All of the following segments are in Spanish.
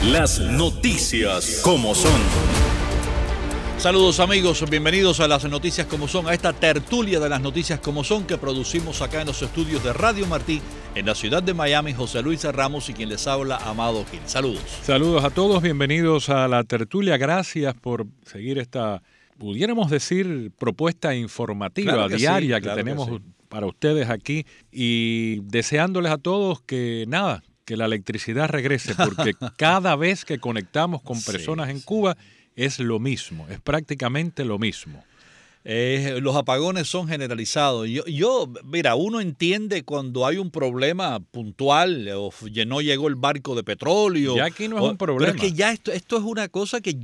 Las noticias como son. Saludos amigos, bienvenidos a las noticias como son, a esta tertulia de las noticias como son que producimos acá en los estudios de Radio Martí, en la ciudad de Miami. José Luis Ramos y quien les habla, Amado Gil. Saludos. Saludos a todos, bienvenidos a la tertulia. Gracias por seguir esta, pudiéramos decir, propuesta informativa diaria que tenemos para ustedes aquí, y deseándoles a todos que la electricidad regrese, porque cada vez que conectamos con personas en Cuba es lo mismo, es prácticamente lo mismo. Los apagones son generalizados. Mira, uno entiende cuando hay un problema puntual o no llegó el barco de petróleo. Ya aquí no es un problema. Pero es que ya esto es una cosa que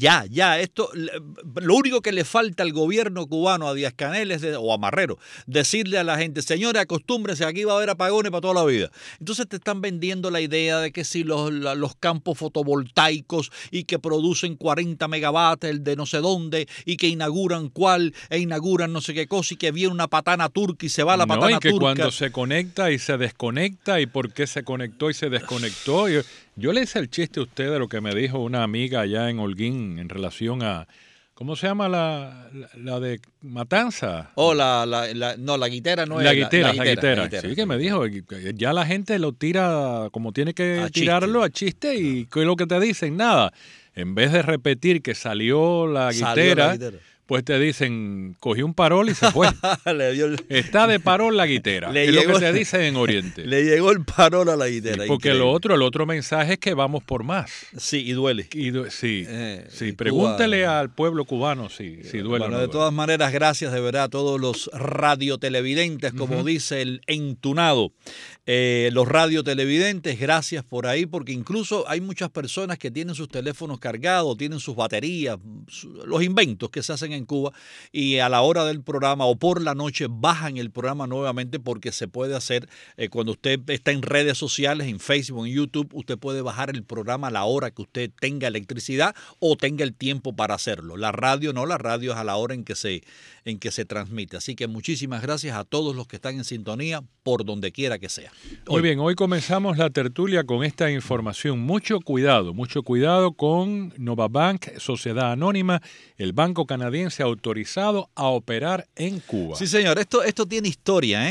lo único que le falta al gobierno cubano, a Díaz-Canel o a Marrero, decirle a la gente, señores, acostúmbrense, aquí va a haber apagones para toda la vida. Entonces te están vendiendo la idea de que si los campos fotovoltaicos y que producen 40 megavatios, el de no sé dónde, y que inauguran inauguran no sé qué cosa y que viene una patana turca y se va la patana turca. No, y que cuando se conecta y se desconecta y por qué se conectó y se desconectó. Yo le hice el chiste a usted de lo que me dijo una amiga allá en Holguín en relación a, ¿cómo se llama la de Matanza? La guitera no es. La guitera. Sí, que me dijo, ya la gente lo tira como tiene que tirarlo a chiste y ¿qué es lo que te dicen? Nada. En vez de repetir que salió la guitera, pues te dicen, cogió un parol y se fue. Está de parol la guitera. Es lo que se dice en Oriente. Le llegó el parol a la guitera. Sí, porque el otro mensaje es que vamos por más. Sí, y duele. Sí, pregúntele al pueblo cubano si duele. Bueno, no de duele. todas maneras, gracias de verdad a todos los radiotelevidentes, como dice el entunado. Los radiotelevidentes, gracias por ahí, porque incluso hay muchas personas que tienen sus teléfonos cargados, tienen sus baterías, los inventos que se hacen en Cuba, y a la hora del programa o por la noche bajan el programa nuevamente, porque se puede hacer cuando usted está en redes sociales, en Facebook, en YouTube, usted puede bajar el programa a la hora que usted tenga electricidad o tenga el tiempo para hacerlo. La radio no, la radio es a la hora en que se transmite. Así que muchísimas gracias a todos los que están en sintonía por donde quiera que sea. Muy bien, hoy comenzamos la tertulia con esta información. Mucho cuidado con Novabank, Sociedad Anónima, el banco canadiense autorizado a operar en Cuba. Sí, señor, esto tiene historia,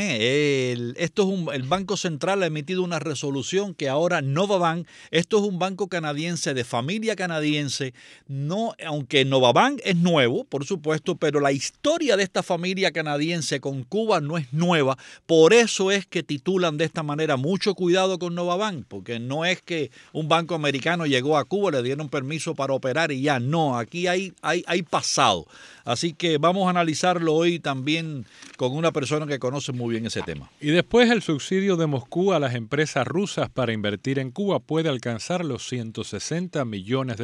el Banco Central ha emitido una resolución que ahora Novabank, esto es un banco canadiense de familia canadiense, no, aunque Novabank es nuevo, por supuesto, pero la historia de esta familia canadiense con Cuba no es nueva, por eso es que titulan de esta manera, mucho cuidado con Novabank, porque no es que un banco americano llegó a Cuba, le dieron permiso para operar y ya, no, aquí hay pasado. Así que vamos a analizarlo hoy también con una persona que conoce muy bien ese tema. Y después el subsidio de Moscú a las empresas rusas para invertir en Cuba puede alcanzar los $160 millones.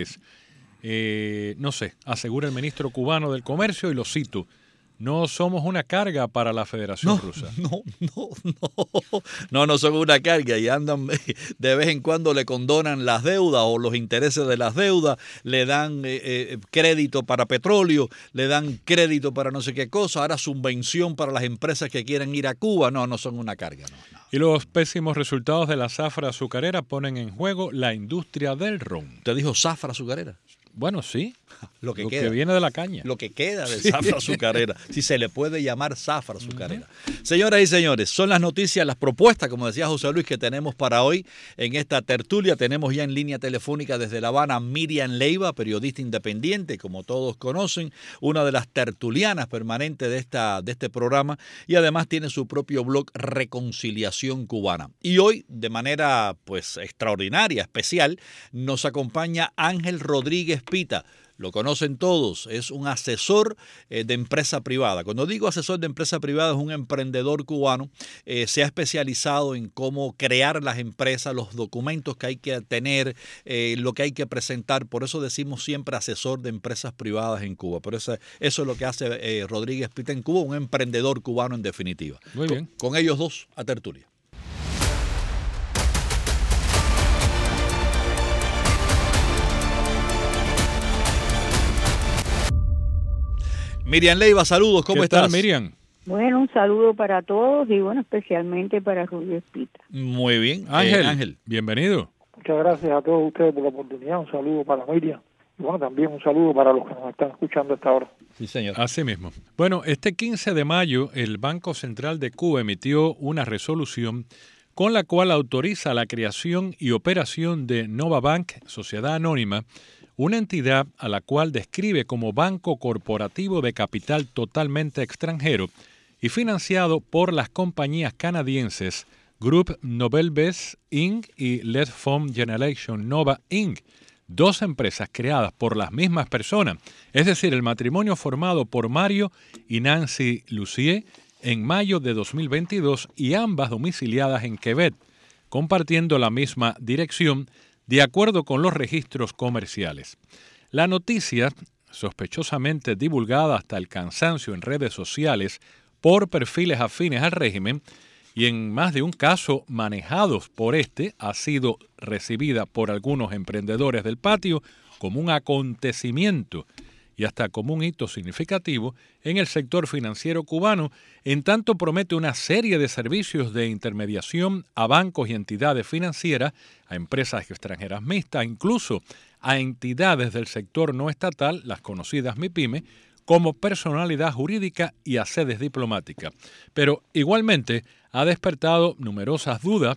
No sé, asegura el ministro cubano del Comercio, y lo cito: no somos una carga para la Federación Rusa. No son una carga, y andan, de vez en cuando le condonan las deudas o los intereses de las deudas, le dan crédito para petróleo, le dan crédito para no sé qué cosa, ahora subvención para las empresas que quieren ir a Cuba. No son una carga. No. Y los pésimos resultados de la zafra azucarera ponen en juego la industria del ron. ¿Te dijo zafra azucarera? Bueno, sí. Lo que viene de la caña. Lo que queda de zafra azucarera, si se le puede llamar zafra azucarera. Señoras y señores, son las noticias, las propuestas, como decía José Luis, que tenemos para hoy en esta tertulia. Tenemos ya en línea telefónica desde La Habana Miriam Leiva, periodista independiente, como todos conocen, una de las tertulianas permanentes de este programa, y además tiene su propio blog Reconciliación Cubana. Y hoy, de manera extraordinaria, especial, nos acompaña Ángel Rodríguez Pita. Lo conocen todos, es un asesor de empresa privada. Cuando digo asesor de empresa privada, es un emprendedor cubano, se ha especializado en cómo crear las empresas, los documentos que hay que tener, lo que hay que presentar. Por eso decimos siempre asesor de empresas privadas en Cuba. Pero eso es lo que hace Rodríguez Pita en Cuba, un emprendedor cubano en definitiva. Muy bien. Con ellos dos a tertulia. Miriam Leiva, saludos, ¿cómo estás? ¿Qué tal, Miriam? Bueno, un saludo para todos y especialmente para Rodríguez Pita. Muy bien. Ángel, bienvenido. Muchas gracias a todos ustedes por la oportunidad. Un saludo para Miriam. Y bueno, también un saludo para los que nos están escuchando a esta hora. Sí, señor. Así mismo. Bueno, este 15 de mayo el Banco Central de Cuba emitió una resolución con la cual autoriza la creación y operación de Nova Bank, Sociedad Anónima, una entidad a la cual describe como banco corporativo de capital totalmente extranjero y financiado por las compañías canadienses Groupe Nobelbes Inc. y Let Fund Generation Nova Inc., dos empresas creadas por las mismas personas, es decir, el matrimonio formado por Mario y Nancy Lussier en mayo de 2022 y ambas domiciliadas en Quebec, compartiendo la misma dirección de acuerdo con los registros comerciales. La noticia, sospechosamente divulgada hasta el cansancio en redes sociales por perfiles afines al régimen y en más de un caso manejados por ha sido recibida por algunos emprendedores del patio como un acontecimiento y hasta como un hito significativo en el sector financiero cubano, en tanto promete una serie de servicios de intermediación a bancos y entidades financieras, a empresas extranjeras mixtas, incluso a entidades del sector no estatal, las conocidas MIPYME, como personalidad jurídica y a sedes diplomáticas. Pero igualmente ha despertado numerosas dudas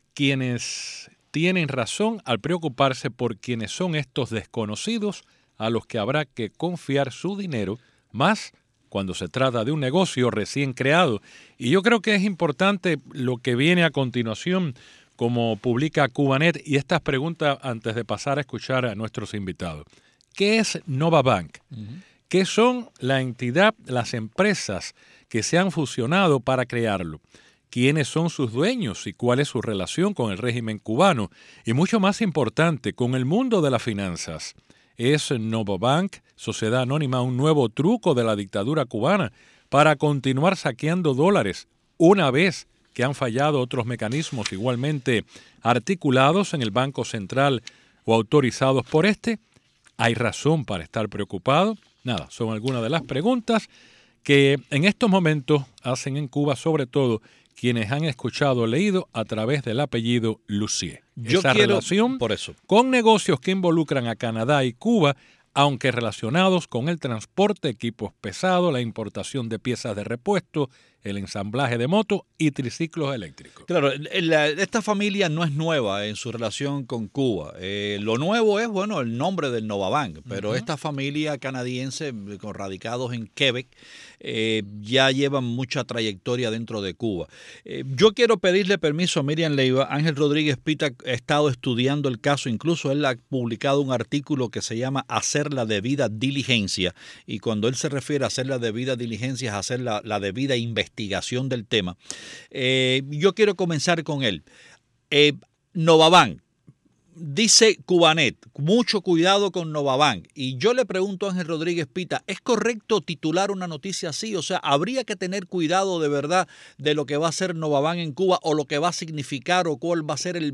quienes tienen razón al preocuparse por quiénes son estos desconocidos a los que habrá que confiar su dinero, más cuando se trata de un negocio recién creado. Y yo creo que es importante lo que viene a continuación, como publica Cubanet, y estas preguntas antes de pasar a escuchar a nuestros invitados. ¿Qué es Nova Bank? ¿Qué son la entidad, las empresas que se han fusionado para crearlo? ¿Quiénes son sus dueños y cuál es su relación con el régimen cubano? Y mucho más importante, con el mundo de las finanzas. ¿Es Nova Bank, Sociedad Anónima, un nuevo truco de la dictadura cubana para continuar saqueando dólares una vez que han fallado otros mecanismos igualmente articulados en el Banco Central o autorizados por ¿Hay razón para estar preocupado? Nada, son algunas de las preguntas que en estos momentos hacen en Cuba, sobre todo quienes han escuchado o leído a través del apellido Lussier. Esa relación por eso, con negocios que involucran a Canadá y Cuba, aunque relacionados con el transporte, equipos pesados, la importación de piezas de repuesto, el ensamblaje de motos y triciclos eléctricos. Claro, esta familia no es nueva en su relación con Cuba. Lo nuevo es, bueno, el nombre del Nova Bank, pero esta familia canadiense con radicados en Quebec ya llevan mucha trayectoria dentro de Cuba. Yo quiero pedirle permiso a Miriam Leiva. Ángel Rodríguez Pita ha estado estudiando el caso, incluso él ha publicado un artículo que se llama Hacer la debida diligencia, y cuando él se refiere a hacer la debida diligencia es hacer la debida investigación del tema. Yo quiero comenzar con él. Nova Bank, dice Cubanet, mucho cuidado con Nova Bank. Y yo le pregunto a Ángel Rodríguez Pita, ¿es correcto titular una noticia así? O sea, ¿habría que tener cuidado de verdad de lo que va a ser Nova Bank en Cuba o lo que va a significar o cuál va a ser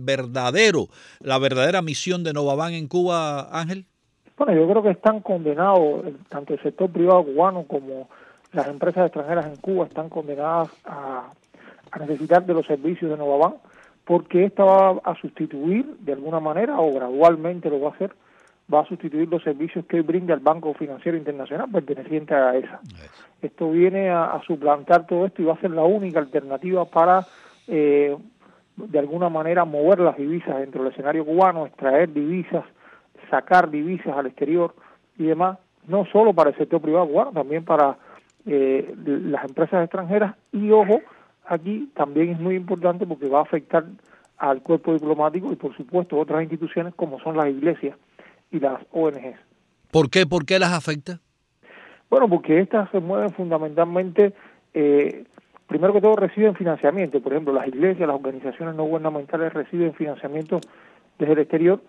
la verdadera misión de Nova Bank en Cuba, Ángel? Bueno, yo creo que están condenados, tanto el sector privado cubano como las empresas extranjeras en Cuba están condenadas a necesitar de los servicios de Nova Bank, porque esta va a sustituir de alguna manera, o gradualmente lo va a hacer, va a sustituir los servicios que brinda el Banco Financiero Internacional perteneciente a ESA. Esto viene a suplantar todo esto y va a ser la única alternativa para, de alguna manera, mover las divisas dentro del escenario cubano, extraer divisas, sacar divisas al exterior y demás, no solo para el sector privado cubano, también para las empresas extranjeras. Y ojo, aquí también es muy importante porque va a afectar al cuerpo diplomático y por supuesto otras instituciones como son las iglesias y las ONGs. ¿Por qué? ¿Por qué las afecta? Bueno, porque estas se mueven fundamentalmente, primero que todo reciben financiamiento. Por ejemplo, las iglesias, las organizaciones no gubernamentales reciben financiamiento desde el exterior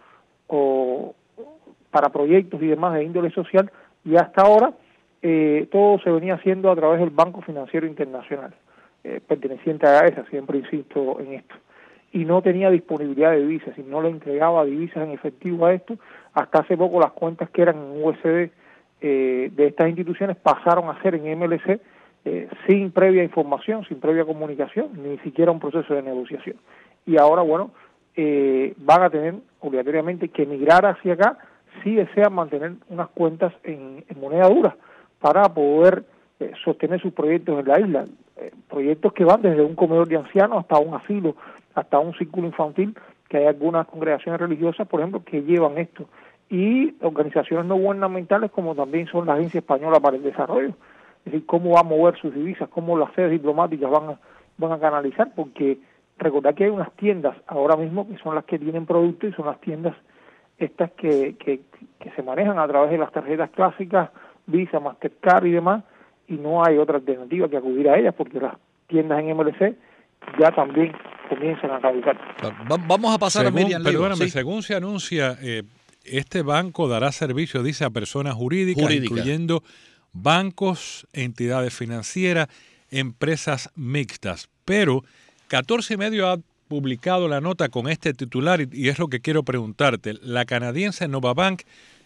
o para proyectos y demás de índole social, y hasta ahora todo se venía haciendo a través del Banco Financiero Internacional, perteneciente a ESA, siempre insisto en esto, y no tenía disponibilidad de divisas, y no le entregaba divisas en efectivo a esto. Hasta hace poco las cuentas que eran en USD de estas instituciones pasaron a ser en MLC sin previa información, sin previa comunicación, ni siquiera un proceso de negociación. Y ahora, bueno, van a tener obligatoriamente que migrar hacia acá si desean mantener unas cuentas en moneda dura para poder sostener sus proyectos en la isla, proyectos que van desde un comedor de ancianos hasta un asilo, hasta un círculo infantil, que hay algunas congregaciones religiosas, por ejemplo, que llevan esto, y organizaciones no gubernamentales como también son la Agencia Española para el Desarrollo, es decir, cómo va a mover sus divisas, cómo las sedes diplomáticas van a canalizar, porque recordad que hay unas tiendas ahora mismo que son las que tienen productos y son las tiendas estas que se manejan a través de las tarjetas clásicas, Visa, Mastercard y demás, y no hay otra alternativa que acudir a ellas porque las tiendas en MLC ya también comienzan a caducar. Vamos a pasar a Miriam Leiva. Perdóname, según se anuncia, este banco dará servicio, dice, a personas jurídicas, incluyendo bancos, entidades financieras, empresas mixtas. Pero 14 y medio ha publicado la nota con este titular y es lo que quiero preguntarte. La canadiense Novabank,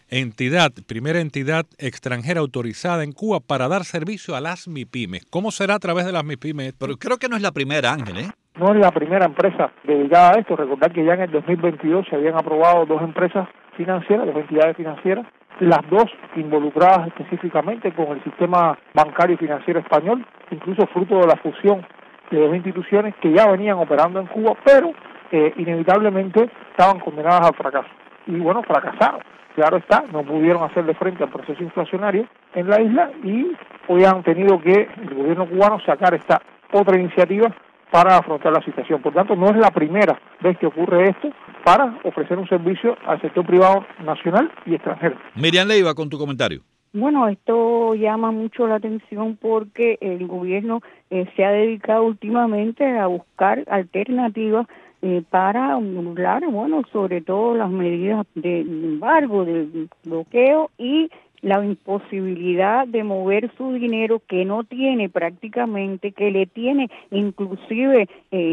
primera entidad extranjera autorizada en Cuba para dar servicio a las MIPYMES. ¿Cómo será a través de las MIPYMES? Pero creo que no es la primera, Ángel, ¿eh? No es la primera empresa dedicada a esto. Recordad que ya en el 2022 se habían aprobado 2 empresas financieras, 2 entidades financieras, las 2 involucradas específicamente con el sistema bancario y financiero español, incluso fruto de la fusión de 2 instituciones que ya venían operando en Cuba, pero inevitablemente estaban condenadas al fracaso. Y bueno, fracasaron. Claro está, no pudieron hacerle frente al proceso inflacionario en la isla y hoy han tenido que el gobierno cubano sacar esta otra iniciativa para afrontar la situación. Por tanto, no es la primera vez que ocurre esto para ofrecer un servicio al sector privado nacional y extranjero. Miriam Leiva, con tu comentario. Bueno, esto llama mucho la atención porque el gobierno se ha dedicado últimamente a buscar alternativas para anular, bueno, sobre todo las medidas de embargo, de bloqueo y la imposibilidad de mover su dinero que no tiene prácticamente, que le tiene inclusive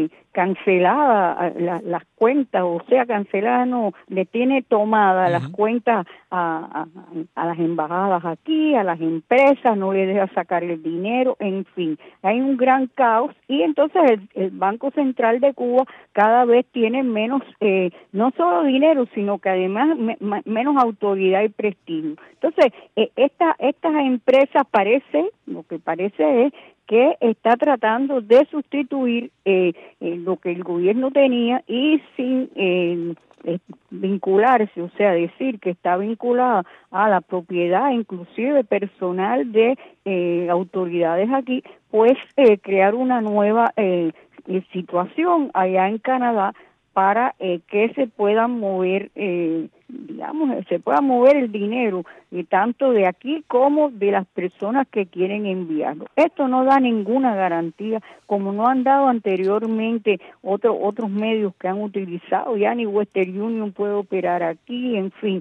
cancelada las cuentas, o sea, cancelada no, le tiene tomada las cuentas a las embajadas aquí, a las empresas, no le deja sacar el dinero, en fin, hay un gran caos y entonces el Banco Central de Cuba cada vez tiene menos, no solo dinero, sino que además menos autoridad y prestigio. Entonces, estas empresas lo que parece es que está tratando de sustituir lo que el gobierno tenía y sin vincularse, o sea, decir que está vinculada a la propiedad, inclusive personal de autoridades aquí, pues crear una nueva situación allá en Canadá para que se puedan mover, se pueda mover el dinero, tanto de aquí como de las personas que quieren enviarlo. Esto no da ninguna garantía, como no han dado anteriormente otros medios que han utilizado, ya ni Western Union puede operar aquí, en fin.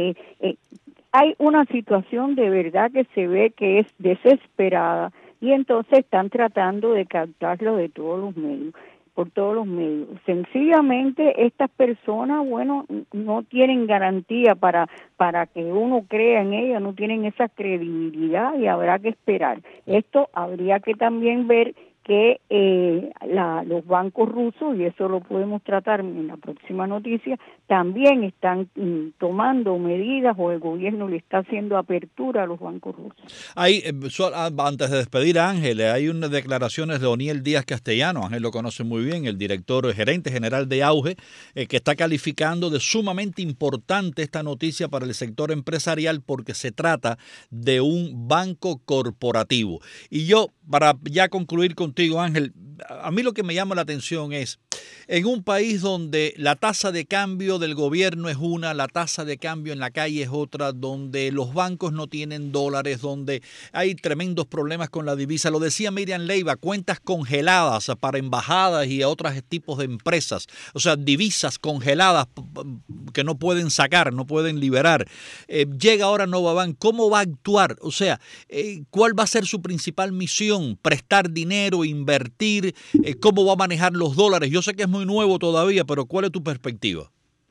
Hay una situación de verdad que se ve que es desesperada y entonces están tratando de captarlo de todos los medios. Por todos los medios. Sencillamente estas personas, bueno, no tienen garantía para que uno crea en ellas, no tienen esa credibilidad y habrá que esperar. Esto habría que también ver que los bancos rusos, y eso lo podemos tratar en la próxima noticia, también están tomando medidas o el gobierno le está haciendo apertura a los bancos rusos. Hay, antes de despedir a Ángel, hay unas declaraciones de O'Neill Díaz Castellano, Ángel lo conoce muy bien, el gerente general de Auge, que está calificando de sumamente importante esta noticia para el sector empresarial porque se trata de un banco corporativo. Y yo, para ya concluir contigo, Ángel, a mí lo que me llama la atención es, en un país donde la tasa de cambio del gobierno es una, la tasa de cambio en la calle es otra, donde los bancos no tienen dólares, donde hay tremendos problemas con la divisa, lo decía Miriam Leiva, cuentas congeladas para embajadas y otros tipos de empresas, o sea, divisas congeladas que no pueden sacar, no pueden liberar. Llega ahora Novabank, ¿cómo va a actuar? O sea, ¿cuál va a ser su principal misión? ¿Prestar dinero, invertir? ¿Cómo va a manejar los dólares? Yo sé que es muy nuevo todavía, pero ¿cuál es tu perspectiva?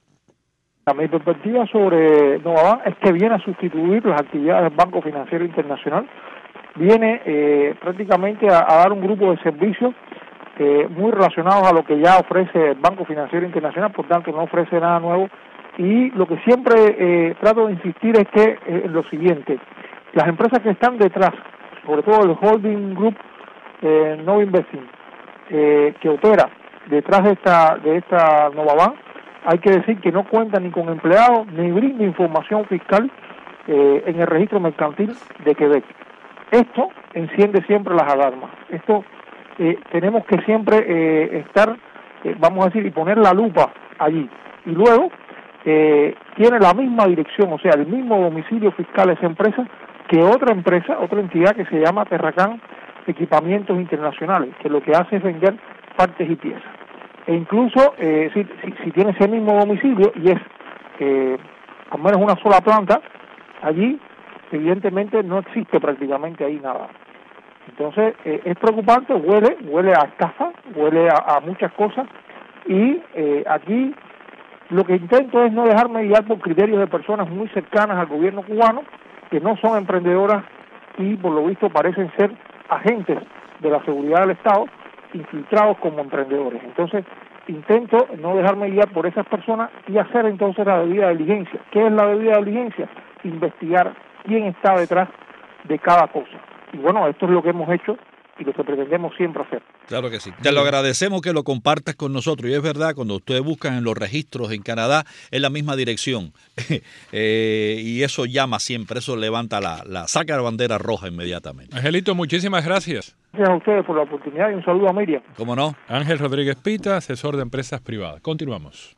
Mi perspectiva sobre Novabank es que viene a sustituir las actividades del Banco Financiero Internacional, viene prácticamente a dar un grupo de servicios muy relacionados a lo que ya ofrece el Banco Financiero Internacional, por tanto no ofrece nada nuevo. Y lo que siempre trato de insistir es que lo siguiente, las empresas que están detrás, sobre todo el holding group Nova Investing, que opera detrás de esta Novaban, hay que decir que no cuenta ni con empleados ni brinda información fiscal en el registro mercantil de Quebec. Esto enciende siempre las alarmas. Esto tenemos que siempre estar, vamos a decir, y poner la lupa allí. Y luego tiene la misma dirección, o sea, el mismo domicilio fiscal esa empresa que otra empresa, otra entidad que se llama Terracan Equipamientos Internacionales, que lo que hace es vender partes y piezas. E incluso si tiene ese mismo domicilio y es al menos una sola planta, allí evidentemente no existe prácticamente ahí nada. Entonces es preocupante, huele a estafa, huele a muchas cosas, y aquí lo que intento es no dejarme guiar por criterios de personas muy cercanas al gobierno cubano, que no son emprendedoras y por lo visto parecen ser agentes de la seguridad del Estado, infiltrados como emprendedores. Entonces intento no dejarme guiar por esas personas y hacer entonces la debida diligencia. ¿Qué es la debida diligencia? Investigar quién está detrás de cada cosa. Y bueno, esto es lo que hemos hecho y lo que pretendemos siempre hacer. Claro que sí. Te lo agradecemos que lo compartas con nosotros. Y es verdad, cuando ustedes buscan en los registros en Canadá, es la misma dirección. Y eso llama siempre, eso levanta saca la bandera roja inmediatamente. Angelito, muchísimas gracias. Gracias a ustedes por la oportunidad y un saludo a Miriam. ¿Cómo no? Ángel Rodríguez Pita, asesor de empresas privadas. Continuamos.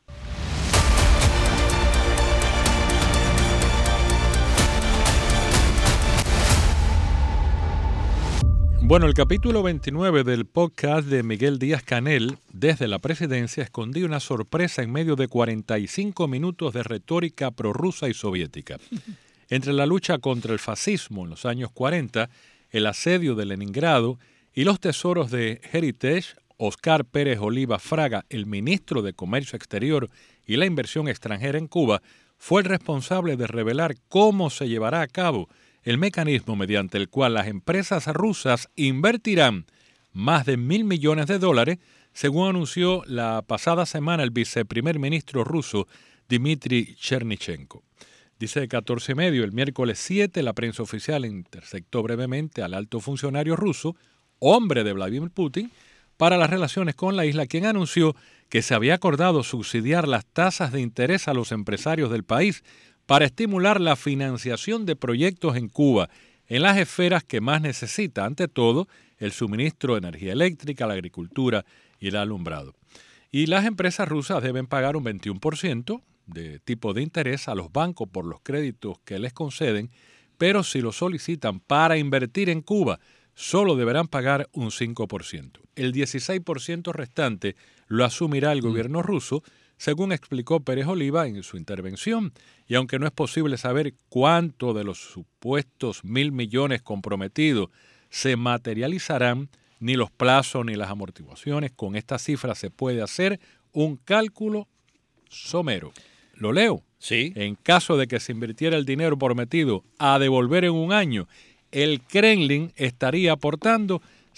Bueno, el capítulo 29 del podcast de Miguel Díaz-Canel, desde la presidencia, escondía una sorpresa en medio de 45 minutos de retórica prorrusa y soviética. Entre la lucha contra el fascismo en los años 40, el asedio de Leningrado y los tesoros de Heritage, Oscar Pérez Oliva Fraga, el ministro de Comercio Exterior y la Inversión Extranjera en Cuba, fue el responsable de revelar cómo se llevará a cabo el mecanismo mediante el cual las empresas rusas invertirán más de $1.000 millones, según anunció la pasada semana el viceprimer ministro ruso Dmitry Chernychenko. Dice 14 y medio, el miércoles 7, la prensa oficial interceptó brevemente al alto funcionario ruso, hombre de Vladimir Putin, para las relaciones con la isla, quien anunció que se había acordado subsidiar las tasas de interés a los empresarios del país para estimular la financiación de proyectos en Cuba, en las esferas que más necesita, ante todo, el suministro de energía eléctrica, la agricultura y el alumbrado. Y las empresas rusas deben pagar un 21% de tipo de interés a los bancos por los créditos que les conceden, pero si lo solicitan para invertir en Cuba, solo deberán pagar un 5%. El 16% restante lo asumirá el gobierno ruso, según explicó Pérez Oliva en su intervención, y aunque no es posible saber cuánto de los supuestos 1.000 millones comprometidos se materializarán, ni los plazos ni las amortiguaciones, con esta cifra se puede hacer un cálculo somero. ¿Lo leo? Sí. En caso de que se invirtiera el dinero prometido a devolver en un año, el Kremlin estaría aportando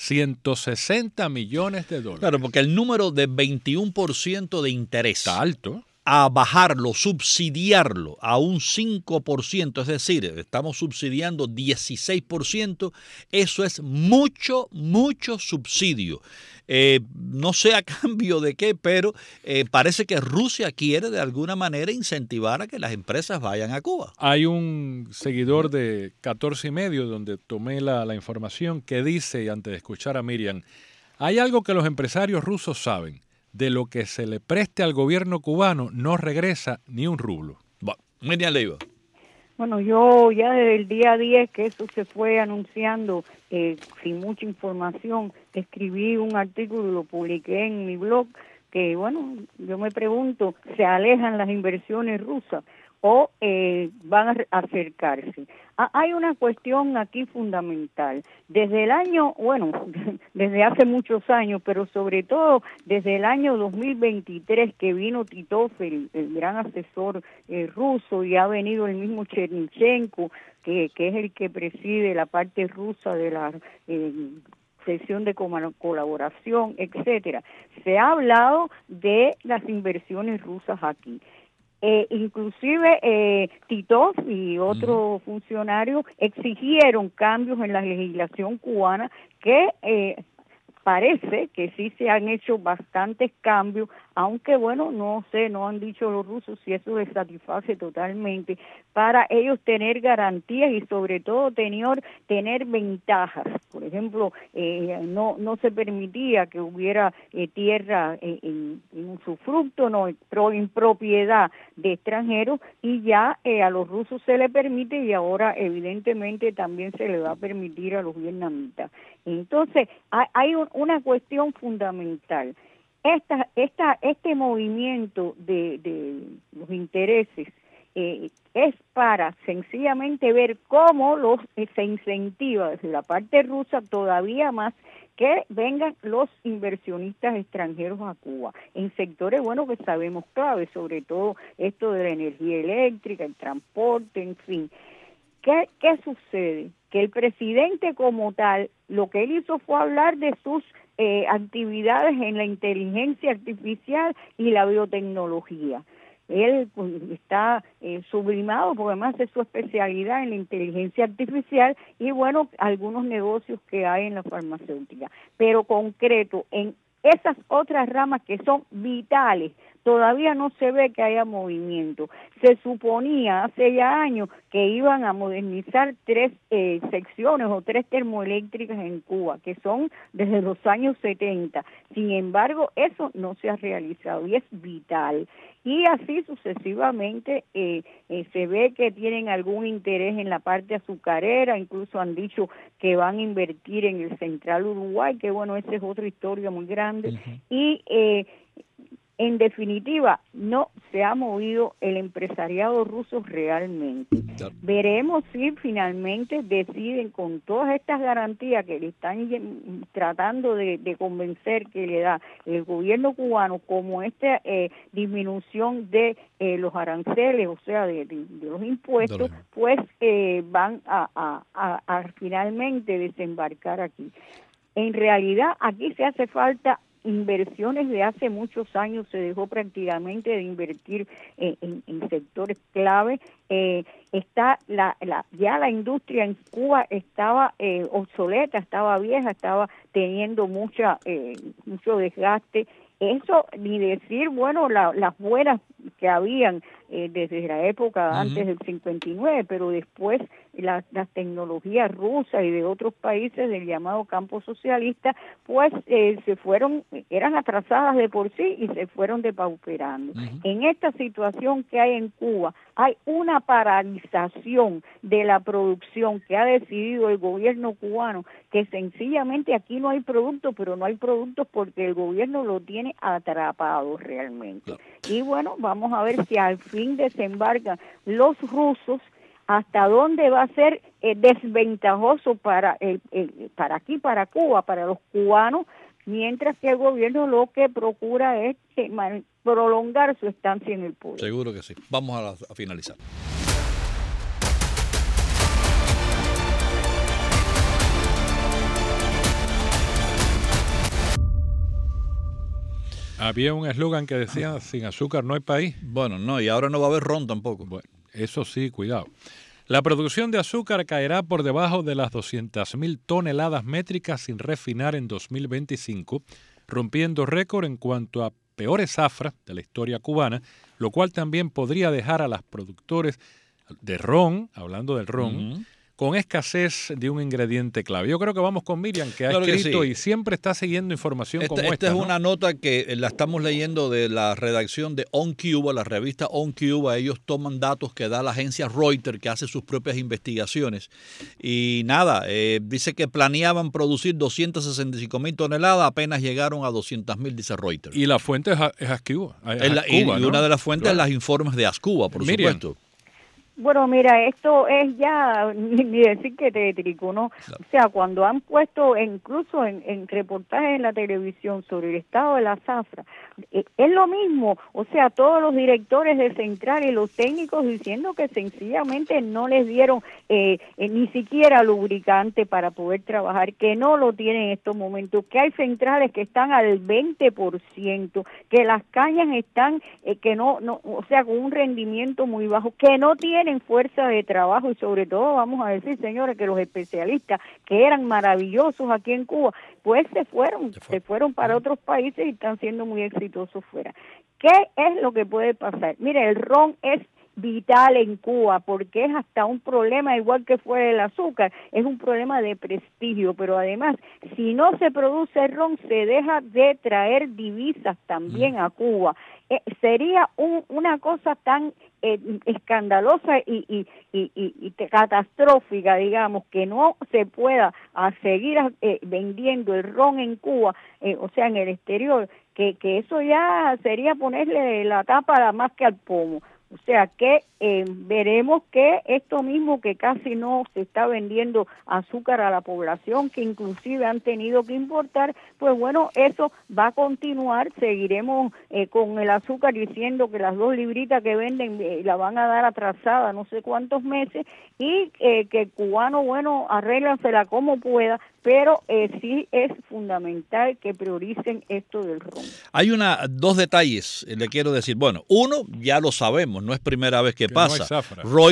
$160 millones. Claro, porque el número de 21% de interés está alto. A bajarlo, subsidiarlo a un 5%, es decir, estamos subsidiando 16%, eso es mucho, mucho subsidio. No sé a cambio de qué, pero parece que Rusia quiere de alguna manera incentivar a que las empresas vayan a Cuba. Hay un seguidor de 14 y medio donde tomé la información que dice, antes de escuchar a Miriam, hay algo que los empresarios rusos saben: de lo que se le preste al gobierno cubano no regresa ni un rublo. Miriam Leiva. Bueno, yo ya desde el día 10 que eso se fue anunciando sin mucha información, escribí un artículo y lo publiqué en mi blog, que bueno, yo me pregunto, ¿se alejan las inversiones rusas o van a acercarse? Hay una cuestión aquí fundamental. Desde el año, desde hace muchos años, pero sobre todo desde el año 2023 que vino Titov, el gran asesor ruso, y ha venido el mismo Chernychenko, que es el que preside la parte rusa de la sesión de colaboración, etcétera. Se ha hablado de las inversiones rusas aquí. Inclusive Titov y otros funcionarios exigieron cambios en la legislación cubana que parece que sí se han hecho bastantes cambios, aunque bueno, no sé, no han dicho los rusos si eso les satisface totalmente, para ellos tener garantías y sobre todo tener ventajas. Por ejemplo, no se permitía que hubiera tierra en usufructo, no, en propiedad de extranjeros, y ya a los rusos se les permite, y ahora evidentemente también se le va a permitir a los vietnamitas. Entonces, hay una cuestión fundamental. Este movimiento de los intereses es para sencillamente ver cómo se incentiva desde la parte rusa todavía más que vengan los inversionistas extranjeros a Cuba en sectores, bueno, que sabemos clave, sobre todo esto de la energía eléctrica, el transporte, en fin. ¿Qué sucede? Que el presidente como tal, lo que él hizo fue hablar de sus actividades en la inteligencia artificial y la biotecnología. Él está sublimado porque además es su especialidad en la inteligencia artificial y bueno, algunos negocios que hay en la farmacéutica. Pero concreto, en esas otras ramas que son vitales, todavía no se ve que haya movimiento. Se suponía hace ya años que iban a modernizar 3 secciones o 3 termoeléctricas en Cuba, que son desde los años 70. Sin embargo, eso no se ha realizado y es vital. Y así sucesivamente se ve que tienen algún interés en la parte azucarera, incluso han dicho que van a invertir en el Central Uruguay, que bueno, esa es otra historia muy grande. Uh-huh. Y en definitiva, no se ha movido el empresariado ruso realmente. Veremos si finalmente deciden, con todas estas garantías que le están tratando de convencer que le da el gobierno cubano, como esta disminución de los aranceles, o sea, de los impuestos, pues van a finalmente desembarcar aquí. En realidad, aquí se hace falta inversiones de hace muchos años, se dejó prácticamente de invertir en sectores clave. Está ya la industria en Cuba estaba obsoleta, estaba vieja, estaba teniendo mucho desgaste. Eso, ni decir, bueno, las buenas que habían desde la época antes del 59, pero después las tecnologías rusas y de otros países del llamado campo socialista, pues se fueron, eran atrasadas de por sí y se fueron depauperando. En esta situación que hay en Cuba, hay una paralización de la producción que ha decidido el gobierno cubano, que sencillamente aquí no hay productos, pero no hay productos porque el gobierno lo tiene atrapado realmente. Y bueno, vamos a ver si al fin desembarcan los rusos, hasta dónde va a ser desventajoso para aquí, para Cuba, para los cubanos, mientras que el gobierno lo que procura es prolongar su estancia en el poder. Seguro que sí. Vamos a finalizar. Había un eslogan que decía, sin azúcar no hay país. Bueno, no, y ahora no va a haber ron tampoco. Bueno, eso sí, cuidado. La producción de azúcar caerá por debajo de las 200.000 toneladas métricas sin refinar en 2025, rompiendo récord en cuanto a peores zafras de la historia cubana, lo cual también podría dejar a los productores de ron, hablando del ron, con escasez de un ingrediente clave. Yo creo que vamos con Miriam, que ha escrito y siempre está siguiendo información como esta. Esta es una nota que la estamos leyendo de la redacción de On Cuba, la revista On Cuba. Ellos toman datos que da la agencia Reuters, que hace sus propias investigaciones. Y nada, dice que planeaban producir 265.000 toneladas, apenas llegaron a 200.000, dice Reuters. Y la fuente es Ascuba. Y una de las fuentes es los informes de Ascuba, por supuesto. Bueno, mira, esto es ya ni decir que tétrico, ¿no? Claro. O sea, cuando han puesto incluso en reportajes en la televisión sobre el estado de la zafra, es lo mismo, o sea, todos los directores de Central y los técnicos diciendo que sencillamente no les dieron ni siquiera lubricante para poder trabajar, que no lo tienen en estos momentos, que hay centrales que están al 20%, que las cañas están, que no, o sea, con un rendimiento muy bajo, que no tienen fuerza de trabajo y sobre todo, vamos a decir, señores, que los especialistas que eran maravillosos aquí en Cuba, pues se fueron para otros países y están siendo muy exitosos fuera. ¿Qué es lo que puede pasar? Mire, el ron es vital en Cuba porque es hasta un problema, igual que fue el azúcar, es un problema de prestigio, pero además, si no se produce ron, se deja de traer divisas también a Cuba. Sería una cosa tan escandalosa y catastrófica, digamos, que no se pueda seguir vendiendo el ron en Cuba, o sea, en el exterior, que eso ya sería ponerle la tapa más que al pomo. O sea que veremos que esto mismo, que casi no se está vendiendo azúcar a la población, que inclusive han tenido que importar, pues bueno, eso va a continuar. Seguiremos con el azúcar diciendo que las 2 libritas que venden la van a dar atrasada no sé cuántos meses, y que el cubano, bueno, arréglansela como pueda, pero sí es fundamental que prioricen esto del ron. Hay dos detalles, le quiero decir. Bueno, uno, ya lo sabemos, no es primera vez que pasa. No,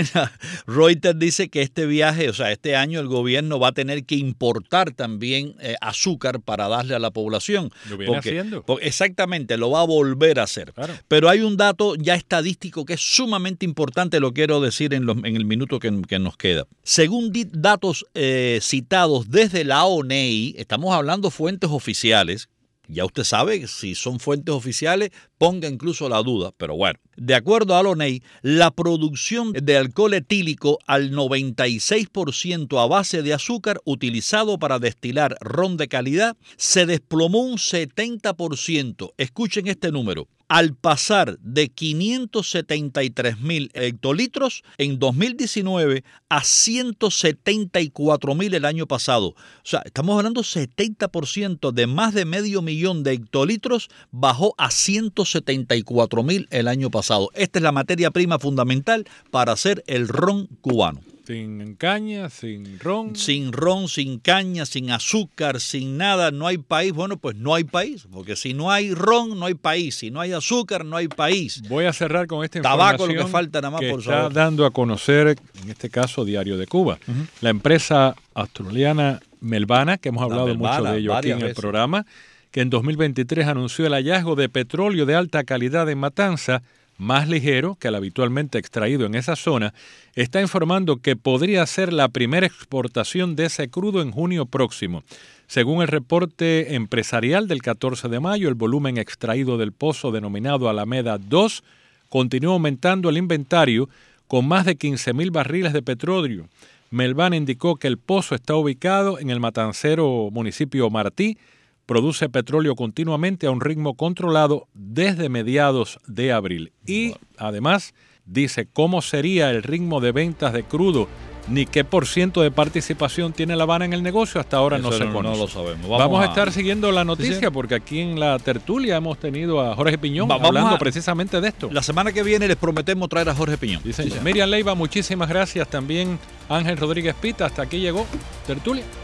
Reuters dice que este viaje, o sea, este año el gobierno va a tener que importar también azúcar para darle a la población. ¿Lo viene haciendo? Exactamente, lo va a volver a hacer. Claro. Pero hay un dato ya estadístico que es sumamente importante, lo quiero decir en el minuto que nos queda. Según datos citados desde la ONEI, estamos hablando fuentes oficiales. Ya usted sabe, si son fuentes oficiales, ponga incluso la duda, pero bueno. De acuerdo a la ONEI, la producción de alcohol etílico al 96% a base de azúcar utilizado para destilar ron de calidad se desplomó un 70%. Escuchen este número. Al pasar de 573.000 hectolitros en 2019 a 174.000 el año pasado. O sea, estamos hablando 70% de más de 500.000 de hectolitros bajó a 174.000 el año pasado. Esta es la materia prima fundamental para hacer el ron cubano. Sin caña, sin ron. Sin ron, sin caña, sin azúcar, sin nada, no hay país. Bueno, pues no hay país, porque si no hay ron, no hay país. Si no hay azúcar, no hay país. Voy a cerrar con esta información. Tabaco, lo que falta nada más, que por está favor. Dando a conocer, en este caso, Diario de Cuba. La empresa australiana Melvana, que hemos hablado mucho de ello aquí en el programa, que en 2023 anunció el hallazgo de petróleo de alta calidad en Matanza, más ligero que el habitualmente extraído en esa zona, está informando que podría ser la primera exportación de ese crudo en junio próximo. Según el reporte empresarial del 14 de mayo, el volumen extraído del pozo denominado Alameda 2 continúa aumentando el inventario con más de 15.000 barriles de petróleo. Melvana indicó que el pozo está ubicado en el matancero municipio Martí, produce petróleo continuamente a un ritmo controlado desde mediados de abril. Y además dice cómo sería el ritmo de ventas de crudo ni qué % de participación tiene La Habana en el negocio. Hasta ahora no se conoce. No lo sabemos. Vamos a estar siguiendo la noticia porque aquí en la tertulia hemos tenido a Jorge Piñón hablando precisamente de esto. La semana que viene les prometemos traer a Jorge Piñón. Miriam Leiva, muchísimas gracias. También Ángel Rodríguez Pita. Hasta aquí llegó Tertulia.